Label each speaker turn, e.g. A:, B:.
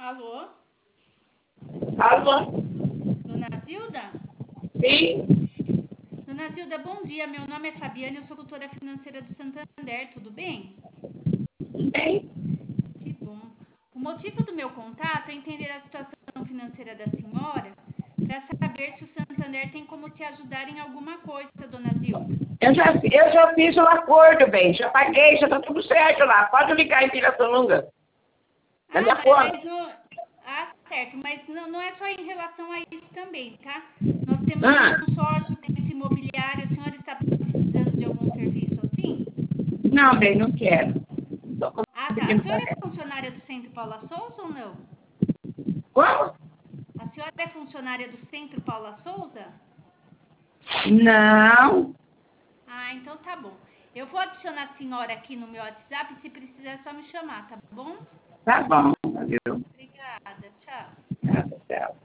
A: Alô?
B: Alô?
A: Dona Zilda?
B: Sim,
A: Dona Zilda, bom dia. Meu nome é Fabiana, eu sou consultora financeira do Santander, tudo bem?
B: bem.
A: Que bom. O motivo do meu contato é entender a situação financeira da senhora para saber se o Santander tem como te ajudar em alguma coisa, Dona Zilda.
B: Eu já fiz um acordo, bem. Já paguei, já tá tudo certo lá. Pode ligar em Pirassununga. Na
A: Ah,
B: minha conta.
A: mas não... Ah, certo, mas não é só em relação a isso também, tá? Nós temos um
B: Ah,
A: consórcio desse imobiliário, a senhora está precisando de algum serviço assim?
B: não, bem, não quero. Tô
A: Ah, tá. A
B: conseguindo
A: senhora
B: pagar.
A: é funcionária do Centro Paula Souza ou não?
B: Como?
A: A senhora é funcionária do Centro Paula Souza?
B: Não.
A: Ah, então tá bom. Eu vou adicionar a senhora aqui no meu WhatsApp, se precisar é só me chamar, tá bom?
B: Tá bom, valeu.
A: Obrigada, tchau.
B: Tchau, tchau.